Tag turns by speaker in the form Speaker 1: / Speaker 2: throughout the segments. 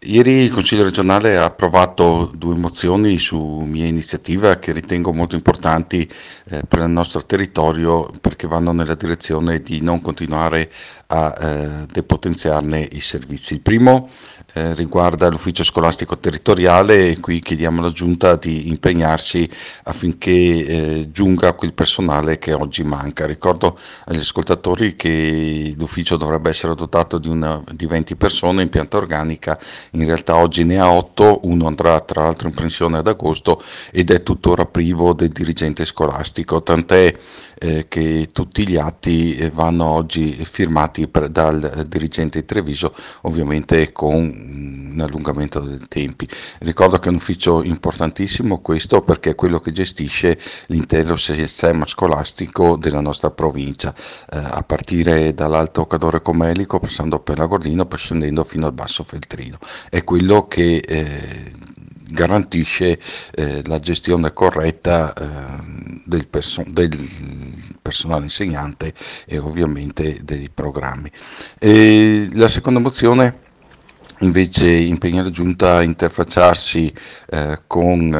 Speaker 1: Ieri il Consiglio regionale ha approvato due mozioni su mia iniziativa che ritengo molto importanti per il nostro territorio perché vanno nella direzione di non continuare a depotenziarne i servizi. Il primo riguarda l'ufficio scolastico territoriale e qui chiediamo alla Giunta di impegnarsi affinché giunga quel personale che oggi manca. Ricordo agli ascoltatori che l'ufficio dovrebbe essere dotato di 20 persone in pianta organica, in realtà oggi ne ha 8, uno andrà tra l'altro in pensione ad agosto ed è tuttora privo del dirigente scolastico, tant'è che tutti gli atti vanno oggi firmati dal dirigente di Treviso, ovviamente con un allungamento dei tempi. Ricordo che è un ufficio importantissimo questo perché è quello che gestisce l'intero sistema scolastico della nostra provincia, a partire dall'Alto Cadore Comelico, passando per l'Agordino, scendendo fino al Basso Feltrino. È quello che garantisce la gestione corretta del personale insegnante e ovviamente dei programmi. E la seconda mozione invece impegna la Giunta a interfacciarsi con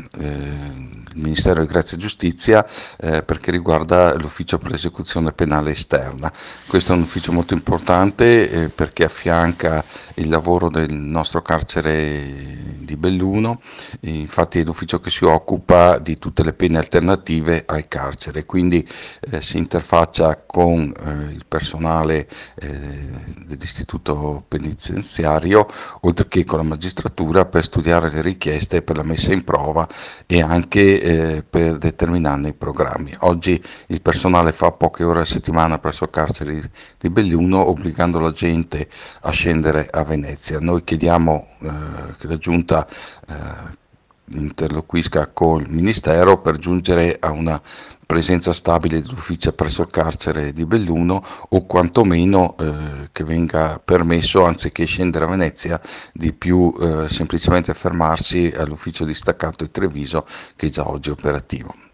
Speaker 1: il Ministero di Grazia e Giustizia perché riguarda l'Ufficio per l'esecuzione penale esterna. Questo è un ufficio molto importante perché affianca il lavoro del nostro carcere di Belluno, infatti è l'ufficio che si occupa di tutte le pene alternative al carcere, quindi si interfaccia con il personale dell'istituto penitenziario, oltre che con la magistratura per studiare le richieste per la messa in prova e anche per determinarne i programmi. Oggi il personale fa poche ore a settimana presso il carcere di Belluno, obbligando la gente a scendere a Venezia. Noi chiediamo che la Giunta interloquisca col Ministero per giungere a una presenza stabile dell'ufficio presso il carcere di Belluno o quantomeno che venga permesso, anziché scendere a Venezia, di più semplicemente fermarsi all'ufficio distaccato di Treviso che è già oggi operativo.